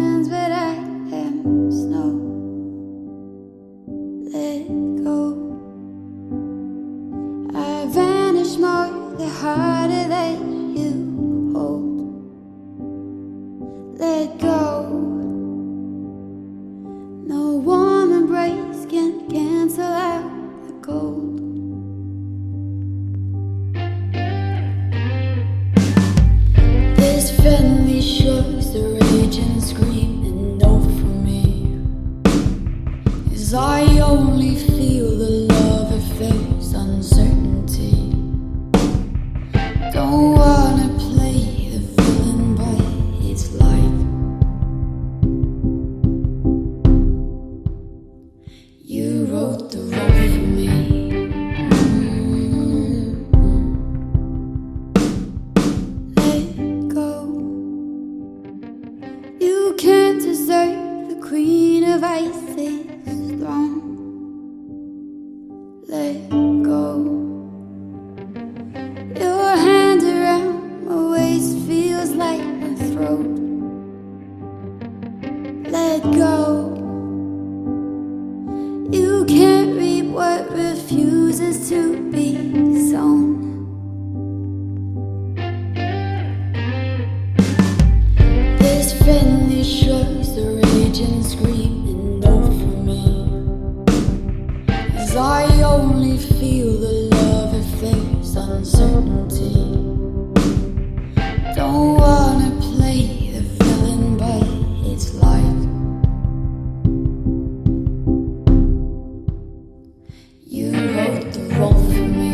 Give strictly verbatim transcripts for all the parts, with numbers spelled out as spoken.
hands, but I am snow. Let go. I vanish more the harder that you hold. Let go. No warm embrace can cancel out the cold. This friendly shows the rage and scream, and no for me is I only feel the love affairs uncertainty. Don't wanna play the villain, but it's life. You wrote the role for me. You can't deserve the Queen of Ice's throne. Let go. Your hand around my waist feels like my throat. Let go. You can't reap what refuses to be sown. This friendly shows the rage and scream, and no for me as I only feel the love affairs uncertainty. Don't wanna play the villain, but it's life. You wrote the role for me.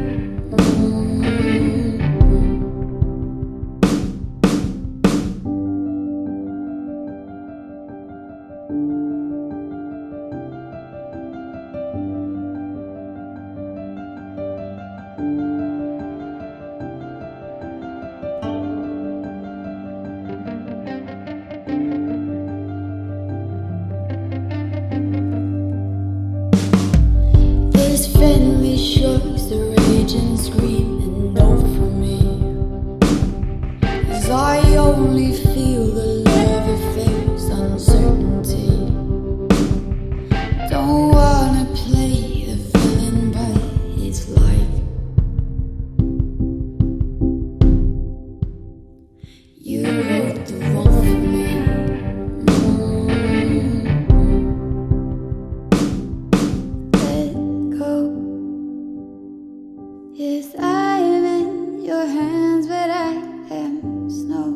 This friendly shows the rage and scream, and no for me as I only feel the love affairs uncertainty. Don't wanna play the villain, but it's life. You wrote the role for me. Yes, I am in your hands, but I am snow.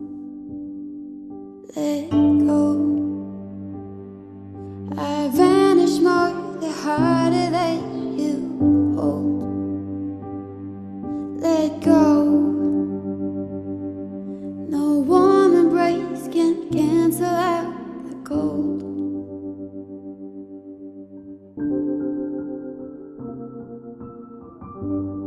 Let go. I vanish more the harder that you hold. Let go. No warm embrace can cancel out the cold. Thank you.